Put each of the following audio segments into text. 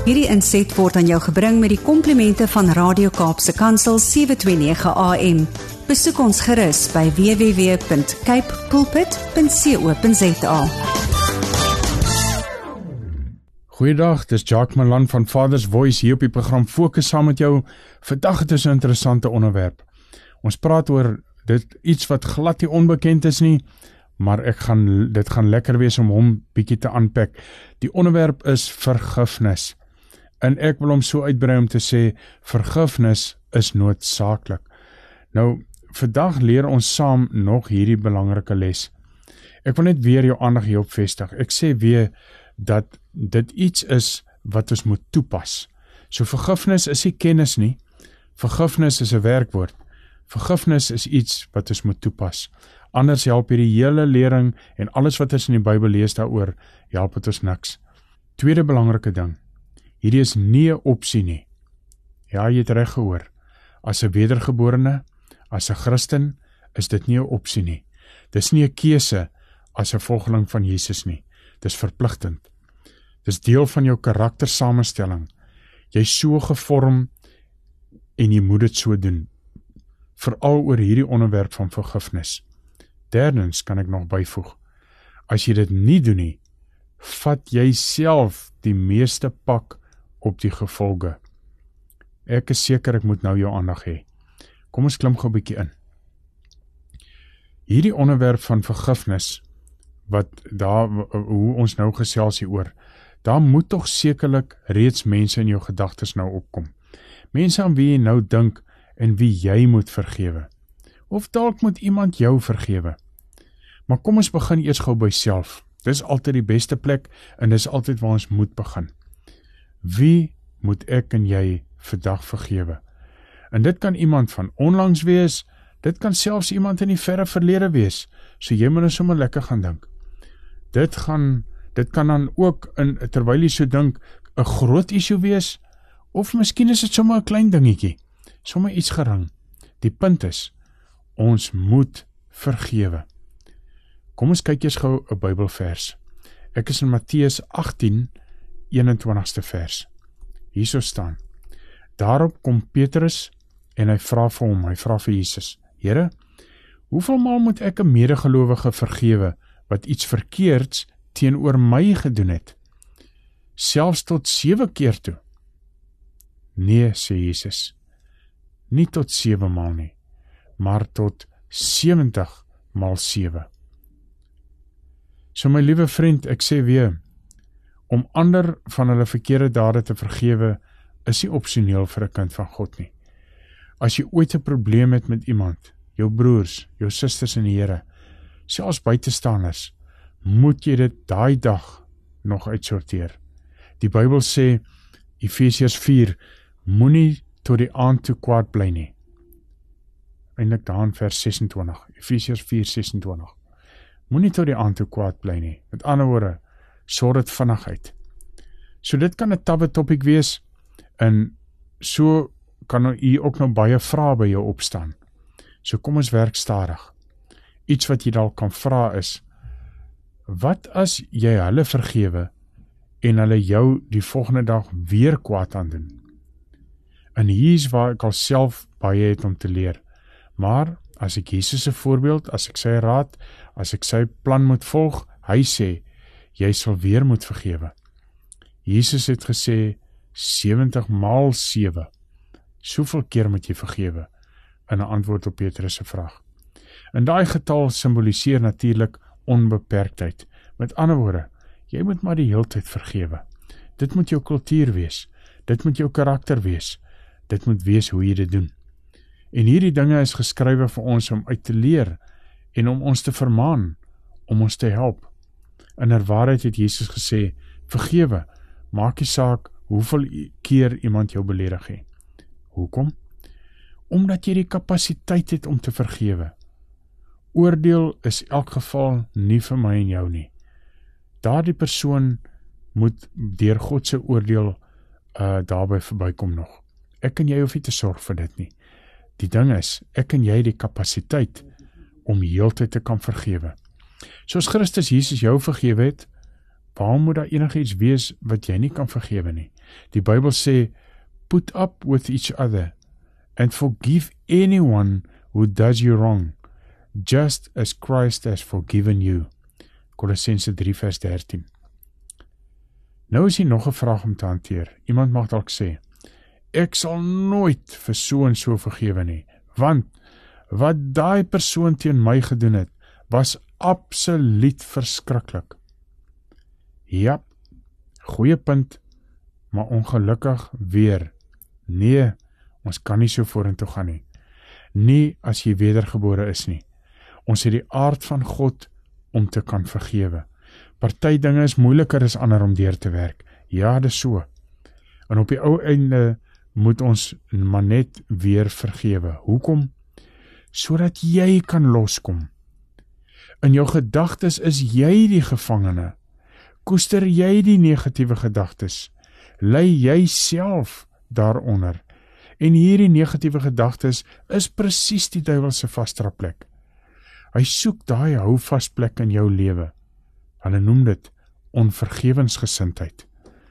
Hierdie inset word aan jou gebring met die komplimente van Radio Kaapse Kansel 729 AM. Besoek ons gerus by www.cape pulpit.co.za. Goeiedag, dis Jacques Malan van Father's Voice hier op die program Fokus saam met jou. Vandag het ons 'n interessante onderwerp. Ons praat oor dit iets wat glad nie onbekend is nie, maar dit gaan lekker wees om hom bietjie te aanpak. Die onderwerp is vergifnis. En ek wil hom so uitbrei om te sê, vergifnis is noodsaaklik. Nou, vandag leer ons saam nog hierdie belangrike les. Ek wil net weer jou aandag hierop vestig. Ek sê weer dat dit iets is wat ons moet toepas. So vergifnis is nie kennis nie. Vergifnis is 'n werkwoord. Vergifnis is iets wat ons moet toepas. Anders help hierdie hele lering en alles wat ons in die Bybel lees daaroor, help het ons niks. Tweede belangrike ding. Hierdie is nie 'n opsie nie. Ja, jy het reg gehoor. As 'n wedergeborene, as 'n Christen, is dit nie 'n opsie nie. Dis nie 'n keuse as 'n volgeling van Jesus nie. Dis verpligtend. Dis deel van jou karaktersamenstelling. Jy's so gevorm en jy moet dit so doen. Veral oor hierdie onderwerp van vergifnis. Derdens kan ek nog byvoeg. As jy dit nie doen nie, vat jy self die meeste pak op die gevolge. Ek is seker ek moet nou jou aandag hê. Kom ons klim gou 'n bietjie in. Hierdie onderwerp van vergifnis, hoe ons nou gesels hieroor, daar moet tog sekerlik reeds mense in jou gedagtes nou opkom. Mense aan wie jy nou dink en wie jy moet vergewe. Of dalk moet iemand jou vergewe. Maar kom ons begin eers gou by self. Dis altyd die beste plek en dis altyd waar ons moet begin. Wie moet ek en jy vandag vergewe? En dit kan iemand van onlangs wees, dit kan selfs iemand in die verre verlede wees, so jy moet nou sommer lekker gaan dink. Dit kan dan ook, terwyl jy so dink, 'n groot issue wees, of miskien is dit sommer 'n klein dingetjie, sommer iets gering. Die punt is, ons moet vergewe. Kom ons kyk eers gou 'n Bybelvers. Ek is in Matteus 18, 21ste vers. Hierso staan. Daarop kom Petrus en hy vra vir Jesus, Here, hoeveel maal moet ek 'n medegelowige vergewe wat iets verkeerds teenoor my gedoen het? Selfs tot 7 keer toe? Nee, sê Jesus, nie tot 7 maal nie, maar tot 70 maal 7. So my liewe vriend, ek sê weer, om ander van hulle verkeerde dade te vergewe, is nie opsioneel vir 'n kind van God nie. As jy ooit 'n probleem het met iemand, jou broers, jou susters in die Here, selfs buitestanders, moet jy dit daai dag nog uitsorteer. Die Bybel sê, Efesiërs 4, moenie tot die aand toe kwaad bly nie. Eindelik daar in vers 26, Efesiërs 4:26. Moenie tot die aand toe kwaad bly nie. Met ander woorde, sorg dit vinnig uit. So dit kan 'n tawe topik wees, en so kan u ook nou baie vrae by jou opstaan. So kom ons werk stadig. Iets wat jy dalk kan vra is, wat as jy hulle vergewe, en hulle jou die volgende dag weer kwaad aandoen? En hier is waar ek al self baie het om te leer. Maar, as ek Jesus se voorbeeld, as ek sy raad, as ek sy plan moet volg, hy sê, jy sal weer moet vergewe. Jesus het gesê, 70 maal 7. Soveel keer moet jy vergewe, in 'n antwoord op Petrus se vraag. En daai getal simboliseer natuurlik onbeperktheid. Met ander woorde, jy moet maar die heeltyd vergewe. Dit moet jou kultuur wees, dit moet jou karakter wees, dit moet wees hoe jy dit doen. En hierdie dinge is geskrywe vir ons om uit te leer, en om ons te vermaan, om ons te help. In waarheid het Jesus gesê, vergewe, maak nie saak hoeveel keer iemand jou beledig het. Hoekom? Omdat jy die kapasiteit het om te vergewe. Oordeel is in elk geval nie vir my en jou nie. Daardie persoon moet deur God se oordeel daarby verbykom nog. Ek en jy hoef nie te sorg vir dit nie. Die ding is, ek en jy die kapasiteit om heeltyd te kan vergewe. Soos Christus Jesus jou vergewe het, Waarom moet daar enigiets wees wat jy nie kan vergewe nie? Die Bybel sê, put up with each other and forgive anyone who does you wrong, just as Christ has forgiven you. Kolossense 3 vers 13. Nou is hier nog 'n vraag om te hanteer. Iemand mag dalk sê, ek sal nooit vir so en so vergewe nie, want wat daai persoon teen my gedoen het, was absoluut verskriklik. Ja, goeie punt, maar ongelukkig weer. Nee, ons kan nie so vorentoe gaan nie. Nie as jy wedergebore is nie. Ons het die aard van God om te kan vergewe. Party dinge is moeiliker as ander om deur te werk. Ja, dis so. En op die ou einde moet ons maar net weer vergewe. Hoekom? Sodat jy kan loskom. In jou gedagtes is jy die gevangene. Koester jy die negatiewe gedagtes, lei jy self daaronder. En hierdie negatiewe gedagtes is presies die duiwel se vasdraplek. Hy soek daai houvasplek in jou lewe. Hulle noem dit onvergewensgesindheid.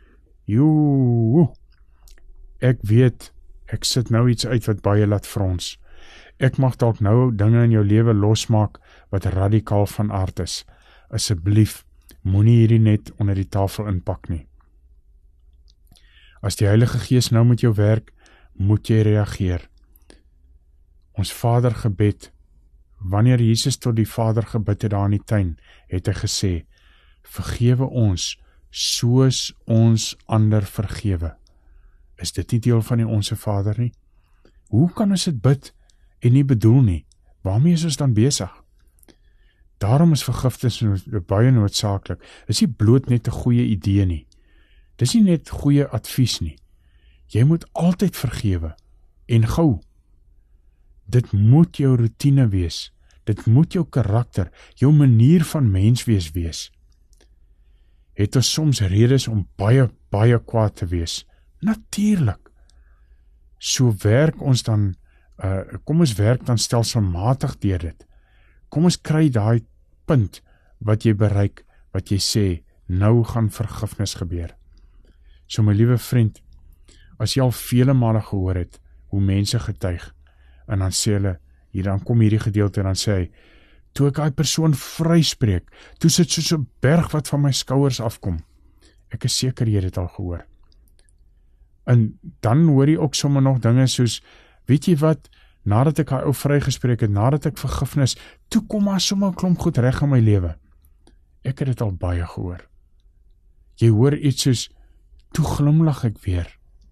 Ek weet, ek sit nou iets uit wat baie laat frons. Ek mag dalk nou dinge in jou lewe losmaak wat radikaal van aard is. Asseblief, moenie hierdie net onder die tafel inpak nie. As die Heilige Gees nou met jou werk, moet jy reageer. Ons Vader gebed, wanneer Jesus tot die Vader gebid het daar in die tuin, het hy gesê, vergewe ons, soos ons ander vergewe. Is dit nie deel van die Onse Vader nie? Hoe kan ons dit bid en nie bedoel nie? Waarmee is ons dan besig? Daarom is vergifnis baie noodsaaklik. Is nie bloot net 'n goeie idee nie. Dis nie net goeie advies nie. Jy moet altyd vergewe, en gou. Dit moet jou routine wees. Dit moet jou karakter, jou manier van menswees wees. Het ons soms redes om baie kwaad te wees? Natuurlik. So werk ons dan, kom ons werk dan stelselmatig deur dit. Kom ons kry daai punt wat jy bereik, wat jy sê, nou gaan vergifnis gebeur. So my liewe vriend, as jy al vele male gehoor het, hoe mense getuig, en dan sê hulle, dan kom hierdie gedeelte en dan sê hy, toe ek daai persoon vryspreek, toe sit soos 'n berg wat van my skouers afkom. Ek is seker jy het dit al gehoor. En dan hoor jy ook sommer nog dinge soos, weet jy wat, nadat ek daai ou vrygespreek het, nadat ek vergifnis, toe kom maar sommer 'n klomp goed reg in my lewe. Ek het dit al baie gehoor. Jy hoor iets soos, toe glimlag ek weer.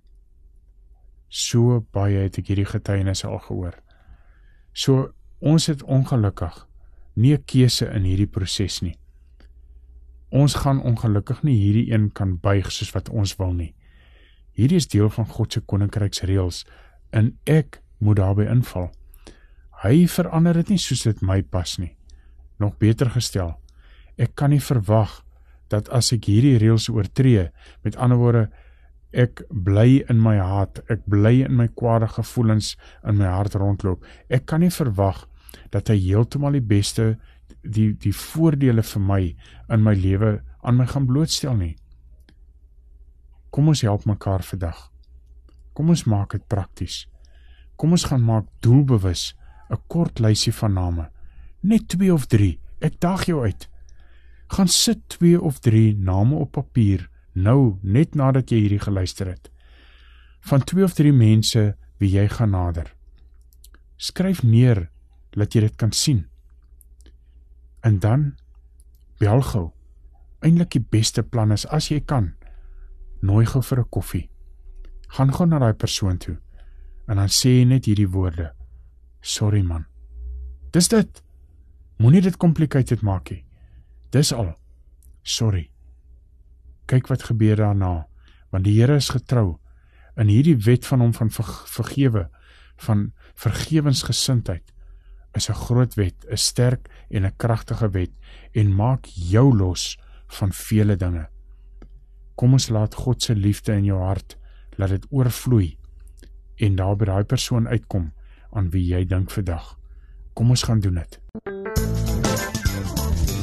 So baie het ek hierdie getuienisse al gehoor. So, ons het ongelukkig nie 'n keuse in hierdie proses nie. Ons gaan ongelukkig nie hierdie een kan buig soos wat ons wil nie. Hierdie is deel van God se koninkryksreëls en ek moet daarby inval. Hy verander dit nie soos dit my pas nie. Nog beter gestel, ek kan nie verwag dat as ek hierdie reëls oortree, met ander woorde, ek bly in my haat, ek bly in my kwade gevoelens in my hart rondloop. Ek kan nie verwag dat hy heeltemal die beste, die voordele vir my in my lewe aan my gaan blootstel nie. Kom ons help mekaar vandag. Kom ons maak dit prakties. Kom ons gaan maak doelbewus 'n kort lysie van name. Net 2 of 3, ek daag jou uit. Gaan sit 2 of 3 name op papier, nou, net nadat jy hierdie geluister het. Van 2 of 3 mense wie jy gaan nader. Skryf neer, dat jy dit kan sien. En dan, bel gou. Eintlik die beste plan is, as jy kan, nooi gou vir 'n koffie. Gaan gou na daai persoon toe, en dan sê jy net hierdie woorde. Sorry man. Dis dit. Moenie dit complicated maak nie. Dis al. Sorry. Kyk wat gebeur daarna, want die Here is getrou, in hierdie wet van hom van vergewe, van vergewensgesindheid, is 'n groot wet, 'n sterk en 'n kragtige wet, en maak jou los van vele dinge. Kom ons laat God se liefde in jou hart, laat dit oorvloei, en daar by daai persoon uitkom, aan wie jy dink vandag. Kom ons gaan doen dit.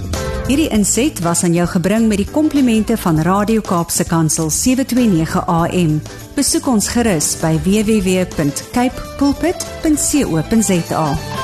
Hierdie inset was aan jou gebring met die komplimente van Radio Kaapse Kansel 729 AM. Besoek ons gerus by www.cape pulpit.co.za.